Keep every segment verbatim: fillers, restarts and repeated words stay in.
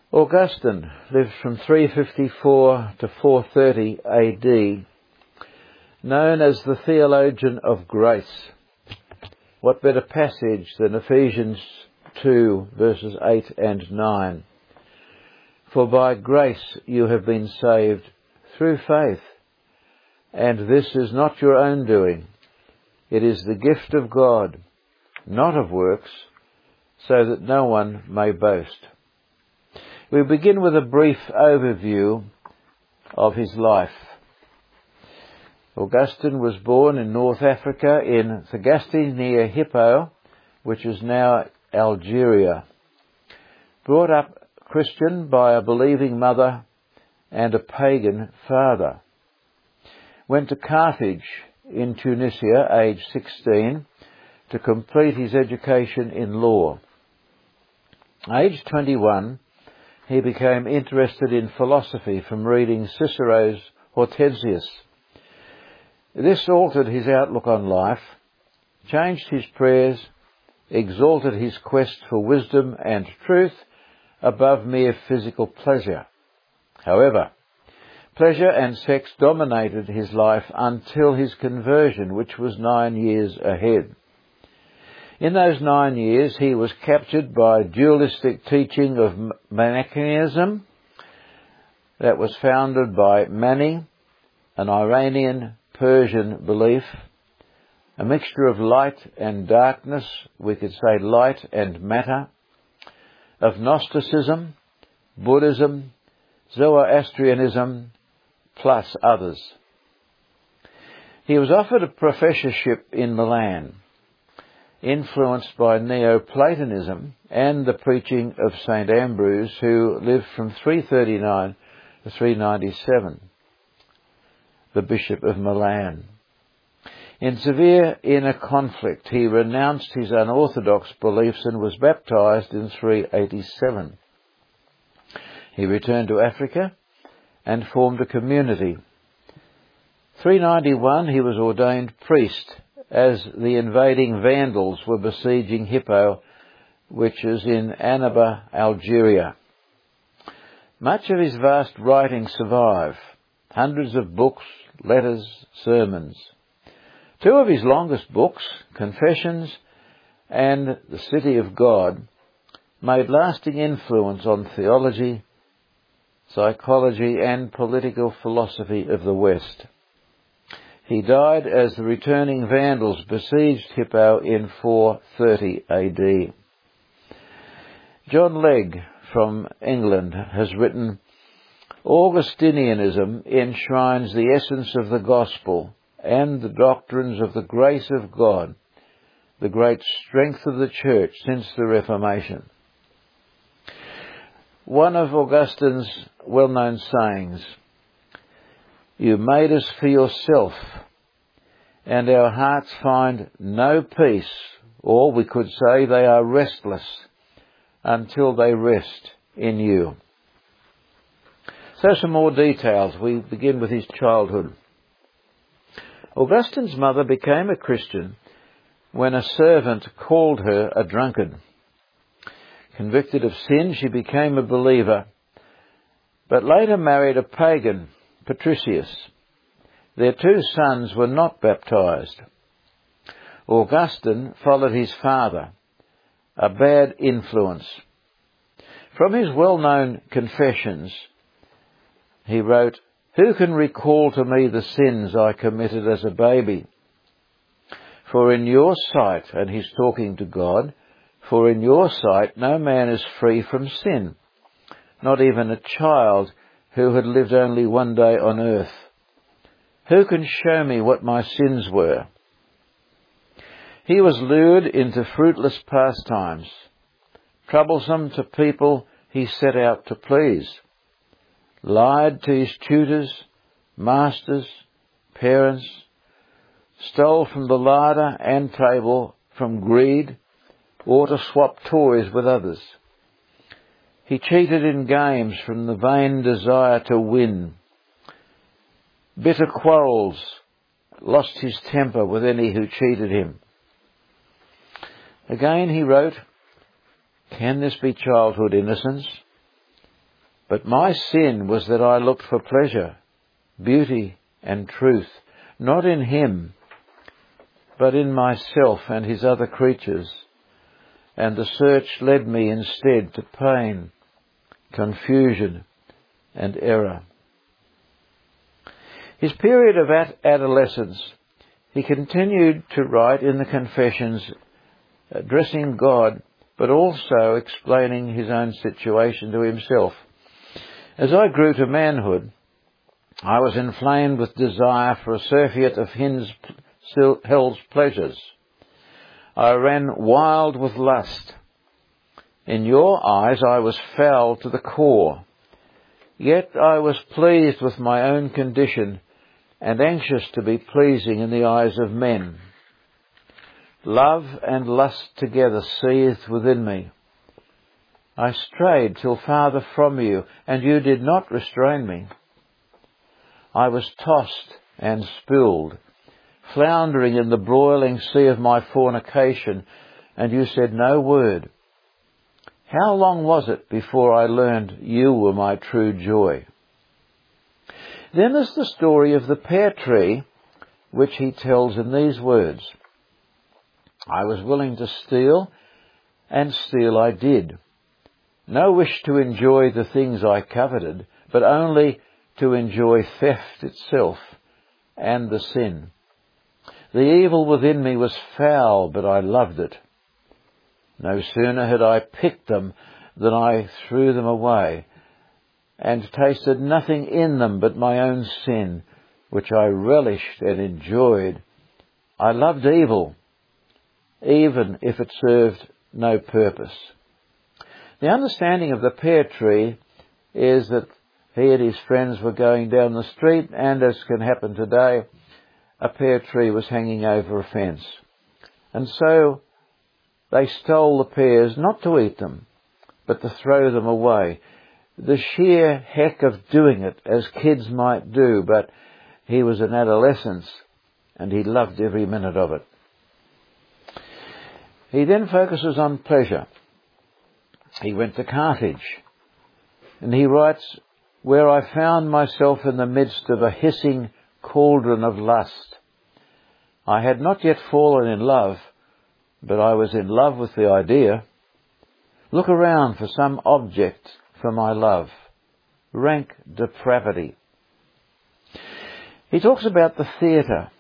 Augustine lived from three fifty-four to four thirty A D, known as the theologian of grace. What better passage than Ephesians two verses eight and nine? For by grace you have been saved through faith, and this is not your own doing. It is the gift of God, not of works, so that no one may boast. We begin with a brief overview of his life. Augustine was born in North Africa in Thagaste near Hippo, which is now Algeria. Brought up Christian by a believing mother and a pagan father. Went to Carthage in Tunisia, aged sixteen, to complete his education in law. Aged twenty-one, he became interested in philosophy from reading Cicero's Hortensius. This altered his outlook on life, changed his prayers, exalted his quest for wisdom and truth above mere physical pleasure. However, pleasure and sex dominated his life until his conversion, which was nine years ahead. In those nine years, he was captured by dualistic teaching of Manichaeism that was founded by Mani, an Iranian Persian belief, a mixture of light and darkness, we could say light and matter, of Gnosticism, Buddhism, Zoroastrianism, plus others. He was offered a professorship in Milan, influenced by Neoplatonism and the preaching of Saint Ambrose, who lived from three thirty-nine to three ninety-seven, the Bishop of Milan. In severe inner conflict, he renounced his unorthodox beliefs and was baptized in three eighty-seven. He returned to Africa and formed a community. three ninety-one, he was ordained priest as the invading Vandals were besieging Hippo, which is in Annaba, Algeria. Much of his vast writings survive, hundreds of books, letters, sermons. Two of his longest books, Confessions and The City of God, made lasting influence on theology, psychology and political philosophy of the West. He died as the returning Vandals besieged Hippo in four thirty A D. John Legge from England has written, Augustinianism enshrines the essence of the gospel and the doctrines of the grace of God, the great strength of the Church since the Reformation. One of Augustine's well-known sayings, you made us for yourself, and our hearts find no peace, or we could say they are restless, until they rest in you. So some more details. We begin with his childhood. Augustine's mother became a Christian when a servant called her a drunkard. Convicted of sin, she became a believer, but later married a pagan, Patricius. Their two sons were not baptized. Augustine followed his father, a bad influence. From his well-known Confessions, he wrote, Who can recall to me the sins I committed as a baby? For in your sight, and he's talking to God, for in your sight no man is free from sin, not even a child who had lived only one day on earth. Who can show me what my sins were? He was lured into fruitless pastimes, troublesome to people he set out to please, lied to his tutors, masters, parents, stole from the larder and table from greed or to swap toys with others. He cheated in games from the vain desire to win. Bitter quarrels, lost his temper with any who cheated him. Again he wrote, Can this be childhood innocence? But my sin was that I looked for pleasure, beauty and truth, not in him, but in myself and his other creatures, and the search led me instead to pain, confusion and error. His period of ad- adolescence, he continued to write in the Confessions, addressing God, but also explaining his own situation to himself. As I grew to manhood, I was inflamed with desire for a surfeit of hell's pleasures. I ran wild with lust. In your eyes I was foul to the core. Yet I was pleased with my own condition and anxious to be pleasing in the eyes of men. Love and lust together seethed within me. I strayed till farther from you, and you did not restrain me. I was tossed and spilled, floundering in the broiling sea of my fornication, and you said no word. How long was it before I learned you were my true joy? Then there's the story of the pear tree, which he tells in these words. I was willing to steal, and steal I did. No wish to enjoy the things I coveted, but only to enjoy theft itself and the sin. The evil within me was foul, but I loved it. No sooner had I picked them than I threw them away, and tasted nothing in them but my own sin, which I relished and enjoyed. I loved evil, even if it served no purpose. The understanding of the pear tree is that he and his friends were going down the street, and as can happen today, a pear tree was hanging over a fence. And so they stole the pears, not to eat them, but to throw them away. The sheer heck of doing it, as kids might do, but he was in adolescence, and he loved every minute of it. He then focuses on pleasure. He went to Carthage, and he writes, where I found myself in the midst of a hissing cauldron of lust. I had not yet fallen in love, but I was in love with the idea. Look around for some object for my love. Rank depravity. He talks about the theatre.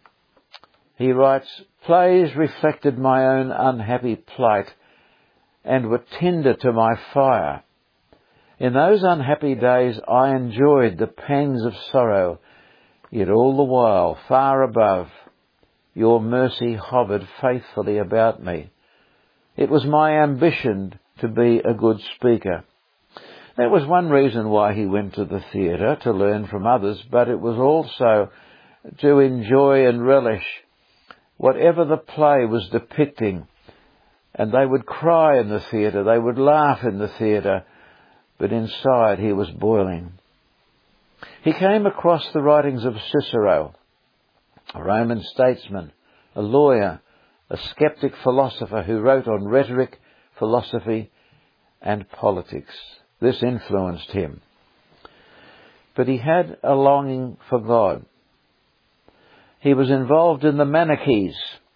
He writes, plays reflected my own unhappy plight and were tinder to my fire. In those unhappy days I enjoyed the pangs of sorrow, yet all the while, far above, your mercy hovered faithfully about me. It was my ambition to be a good speaker. That was one reason why he went to the theatre, to learn from others, but it was also to enjoy and relish whatever the play was depicting. And they would cry in the theatre, they would laugh in the theatre, but inside he was boiling. He came across the writings of Cicero, a Roman statesman, a lawyer, a skeptic philosopher who wrote on rhetoric, philosophy, and politics. This influenced him. But he had a longing for God. He was involved in the Manichees.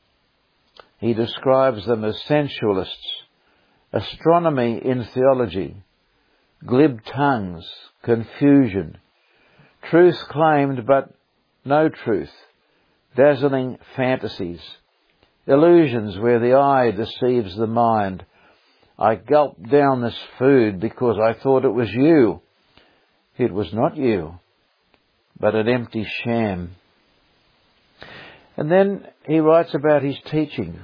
He describes them as sensualists, astronomy in theology, glib tongues, confusion, truth claimed but no truth, dazzling fantasies, illusions where the eye deceives the mind. I gulped down this food because I thought it was you. It was not you, but an empty sham. And then he writes about his teaching.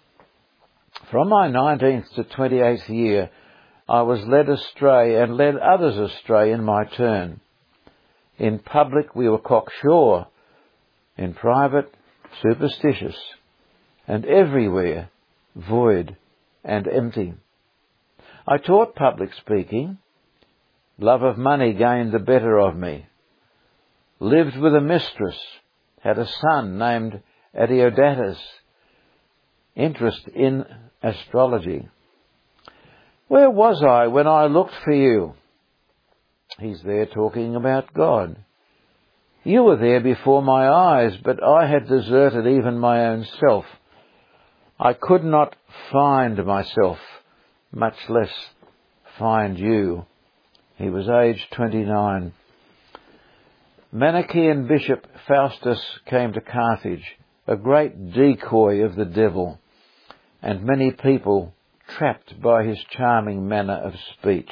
From my nineteenth to twenty-eighth year, I was led astray and led others astray in my turn. In public we were cocksure, in private superstitious, and everywhere void and empty. I taught public speaking. Love of money gained the better of me. Lived with a mistress, had a son named Adeodatus. Interest in astrology. Where was I when I looked for you? He's there talking about God. You were there before my eyes, but I had deserted even my own self. I could not find myself, much less find you. He was aged twenty-nine. Manichaean Bishop Faustus came to Carthage, a great decoy of the devil, and many people trapped by his charming manner of speech.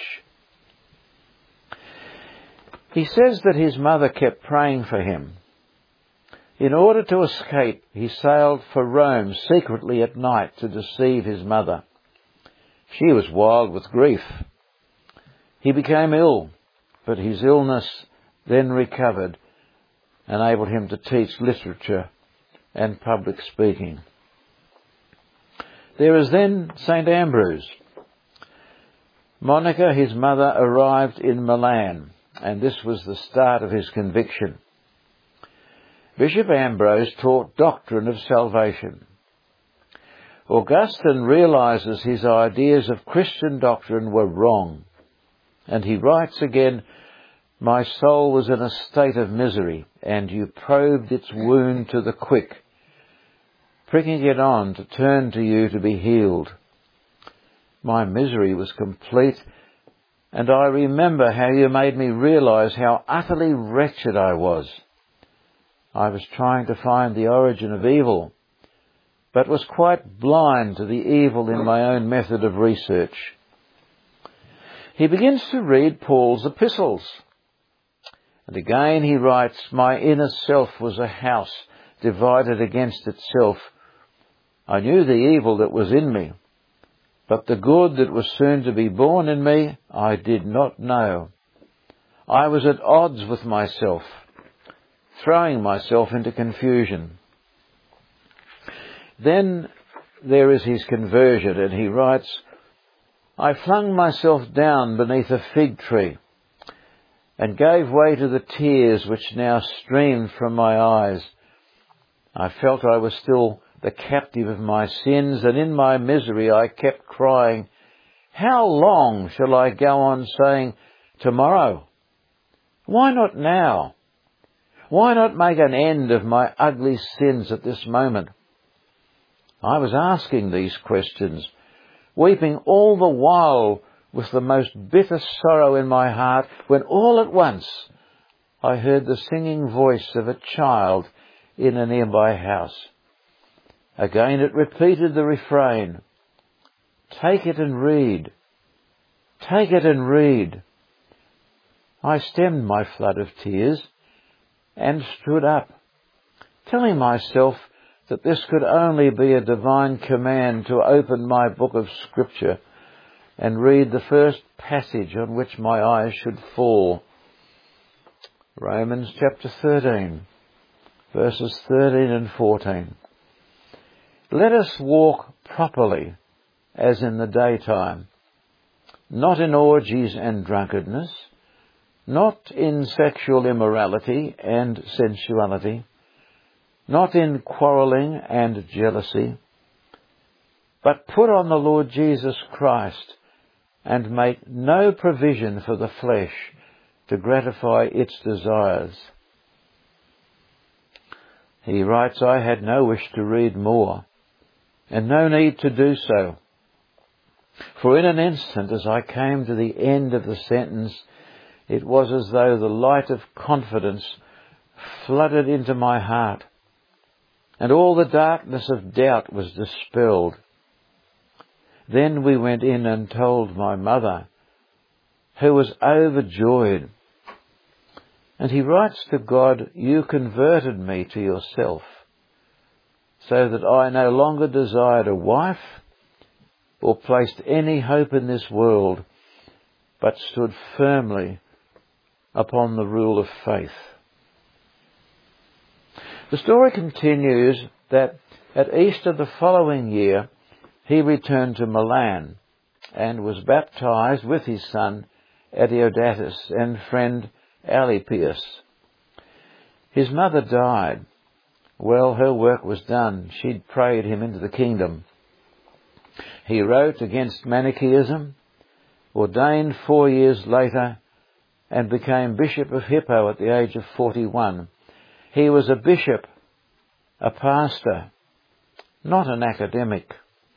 He says that his mother kept praying for him. In order to escape, he sailed for Rome secretly at night to deceive his mother. She was wild with grief. He became ill, but his illness then recovered, enabled him to teach literature and public speaking. There is then Saint Ambrose. Monica, his mother, arrived in Milan, and this was the start of his conviction. Bishop Ambrose taught doctrine of salvation. Augustine realizes his ideas of Christian doctrine were wrong, and he writes again, "My soul was in a state of misery, and you probed its wound to the quick, pricking it on to turn to you to be healed. My misery was complete, and I remember how you made me realize how utterly wretched I was. I was trying to find the origin of evil, but was quite blind to the evil in my own method of research." He begins to read Paul's epistles. And again he writes, "My inner self was a house divided against itself. I knew the evil that was in me, but the good that was soon to be born in me I did not know. I was at odds with myself, throwing myself into confusion." Then there is his conversion, and he writes, "I flung myself down beneath a fig tree and gave way to the tears which now streamed from my eyes. I felt I was still the captive of my sins, and in my misery I kept crying, 'How long shall I go on saying, tomorrow? Why not now? Why not make an end of my ugly sins at this moment?' I was asking these questions, weeping all the while with the most bitter sorrow in my heart, when all at once I heard the singing voice of a child in a nearby house. Again it repeated the refrain, 'Take it and read. Take it and read.' I stemmed my flood of tears and stood up, telling myself that this could only be a divine command to open my book of Scripture and read the first passage on which my eyes should fall. Romans chapter thirteen, verses thirteen and fourteen. Let us walk properly as in the daytime, not in orgies and drunkenness, not in sexual immorality and sensuality, not in quarrelling and jealousy, but put on the Lord Jesus Christ and make no provision for the flesh to gratify its desires." He writes, "I had no wish to read more, and no need to do so. For in an instant, as I came to the end of the sentence, it was as though the light of confidence flooded into my heart, and all the darkness of doubt was dispelled. Then we went in and told my mother, who was overjoyed." And he writes to God, "You converted me to yourself, so that I no longer desired a wife or placed any hope in this world, but stood firmly upon the rule of faith." The story continues that at Easter the following year, he returned to Milan and was baptized with his son Adeodatus and friend Alypius. His mother died. Well, her work was done. She'd prayed him into the kingdom. He wrote against Manichaeism, ordained four years later, and became Bishop of Hippo at the age of forty-one. He was a bishop, a pastor, not an academic.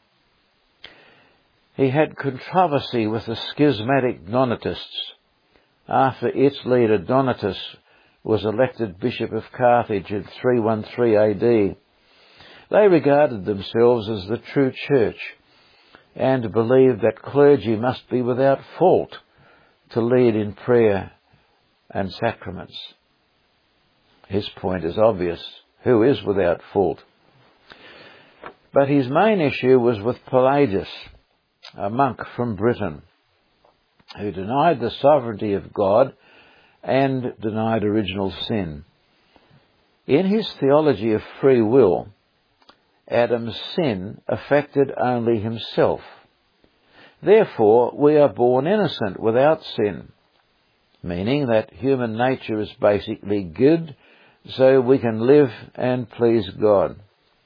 He had controversy with the schismatic Donatists after its leader Donatus was elected Bishop of Carthage in three thirteen A D. They regarded themselves as the true church and believed that clergy must be without fault to lead in prayer and sacraments. His point is obvious. Who is without fault? But his main issue was with Pelagius, a monk from Britain, who denied the sovereignty of God and denied original sin. In his theology of free will, Adam's sin affected only himself. Therefore, we are born innocent without sin, meaning that human nature is basically good, so we can live and please God.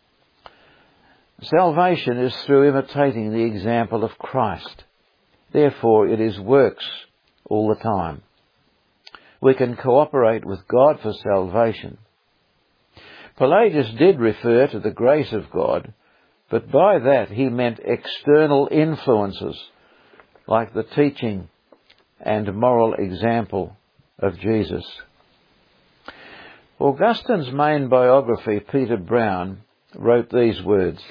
Salvation is through imitating the example of Christ. Therefore, it is works all the time. We can cooperate with God for salvation. Pelagius did refer to the grace of God, but by that he meant external influences, like the teaching and moral example of Jesus. Augustine's main biography, Peter Brown, wrote these words: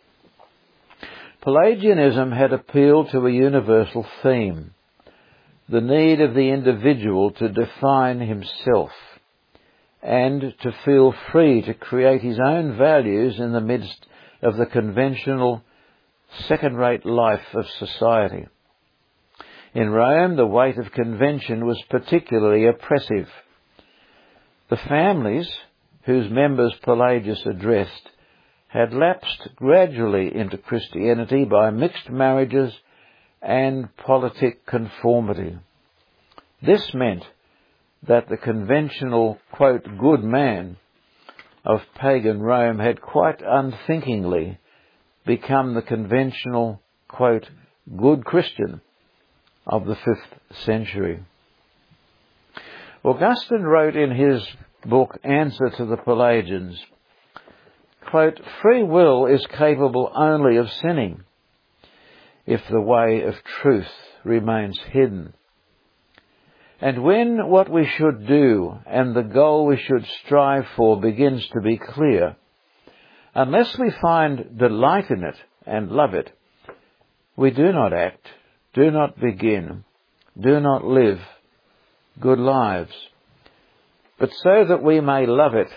Pelagianism had appealed to a universal theme, the need of the individual to define himself and to feel free to create his own values in the midst of the conventional, second-rate life of society. In Rome, the weight of convention was particularly oppressive. The families, whose members Pelagius addressed, had lapsed gradually into Christianity by mixed marriages and politic conformity. This meant that the conventional, quote, good man of pagan Rome had quite unthinkingly become the conventional, quote, good Christian of the fifth century. Augustine wrote in his book Answer to the Pelagians, quote, free will is capable only of sinning if the way of truth remains hidden. And when what we should do and the goal we should strive for begins to be clear, unless we find delight in it and love it, we do not act, do not begin, do not live good lives. But so that we may love it,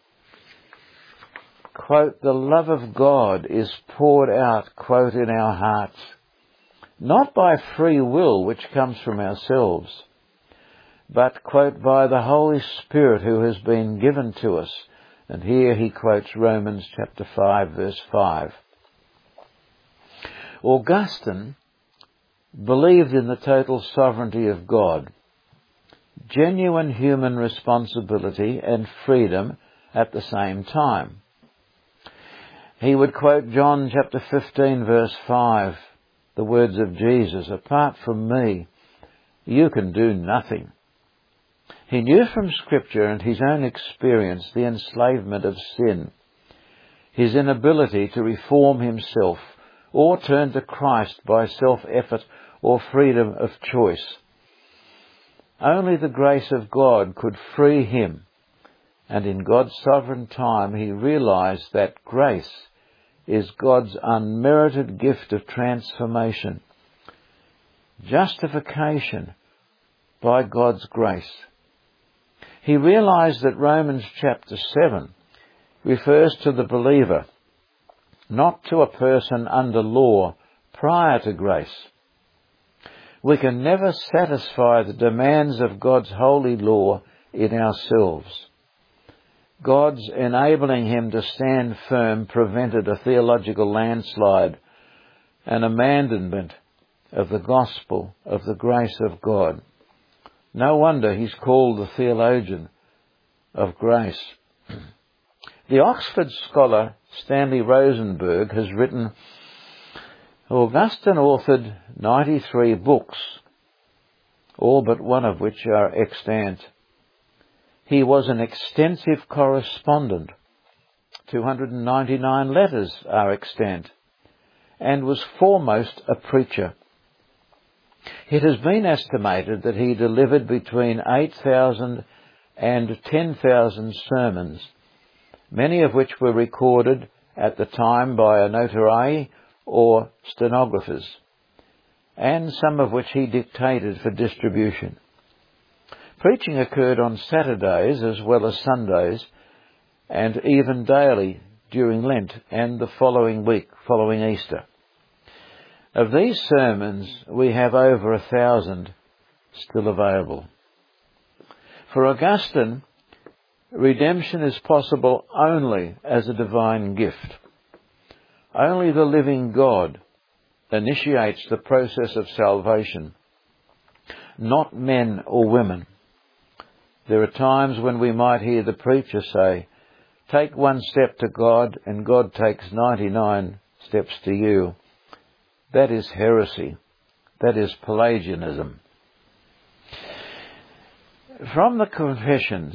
quote, the love of God is poured out, quote, in our hearts, not by free will which comes from ourselves, but, quote, by the Holy Spirit who has been given to us. And here he quotes Romans chapter five, verse five. Augustine believed in the total sovereignty of God, genuine human responsibility and freedom at the same time. He would quote John chapter fifteen, verse five, the words of Jesus, apart from me, you can do nothing. He knew from Scripture and his own experience the enslavement of sin, his inability to reform himself or turn to Christ by self-effort or freedom of choice. Only the grace of God could free him, and in God's sovereign time he realized that grace is God's unmerited gift of transformation, justification by God's grace. He realized that Romans chapter seven refers to the believer, not to a person under law prior to grace. We can never satisfy the demands of God's holy law in ourselves. God's enabling him to stand firm prevented a theological landslide, an abandonment of the gospel of the grace of God. No wonder he's called the theologian of grace. The Oxford scholar Stanley Rosenberg has written, Augustine authored ninety-three books, all but one of which are extant. He was an extensive correspondent. two hundred ninety-nine letters are extant, and was foremost a preacher. It has been estimated that he delivered between eight thousand and ten thousand sermons, many of which were recorded at the time by a notary or stenographers, and some of which he dictated for distribution. Preaching occurred on Saturdays as well as Sundays, and even daily during Lent and the following week, following Easter. Of these sermons, we have over a thousand still available. For Augustine, redemption is possible only as a divine gift. Only the living God initiates the process of salvation, not men or women. There are times when we might hear the preacher say, "Take one step to God and God takes ninety-nine steps to you." That is heresy. That is Pelagianism. From the Confessions,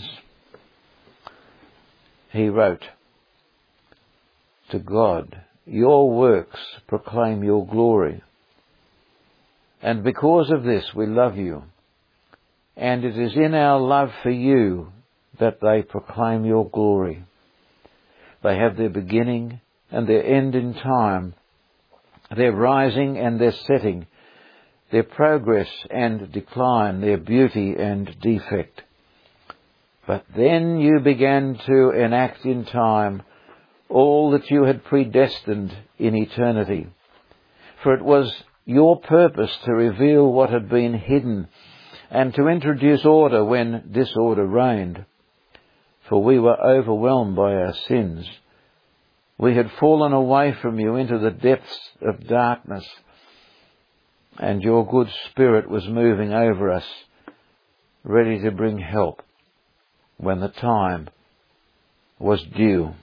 he wrote, "To God, your works proclaim your glory. And because of this we love you. And it is in our love for you that they proclaim your glory. They have their beginning and their end in time, their rising and their setting, their progress and decline, their beauty and defect. But then you began to enact in time all that you had predestined in eternity. For it was your purpose to reveal what had been hidden and to introduce order when disorder reigned. For we were overwhelmed by our sins. We had fallen away from you into the depths of darkness, and your good Spirit was moving over us, ready to bring help when the time was due."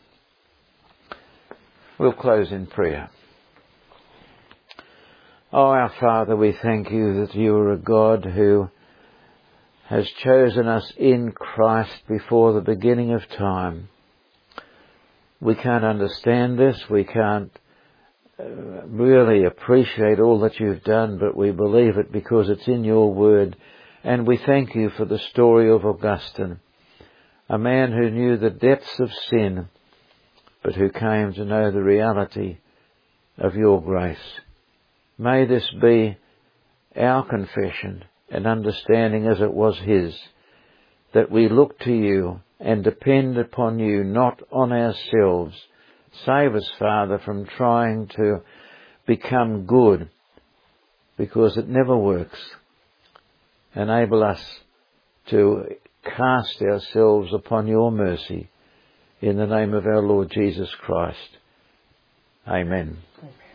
We'll close in prayer. Oh, our Father, we thank you that you are a God who has chosen us in Christ before the beginning of time. We can't understand this. We can't uh, really appreciate all that you've done, but we believe it because it's in your word. And we thank you for the story of Augustine, a man who knew the depths of sin, but who came to know the reality of your grace. May this be our confession and understanding as it was his, that we look to you and depend upon you, not on ourselves. Save us, Father, from trying to become good, because it never works. Enable us to cast ourselves upon your mercy, in the name of our Lord Jesus Christ. Amen. Amen.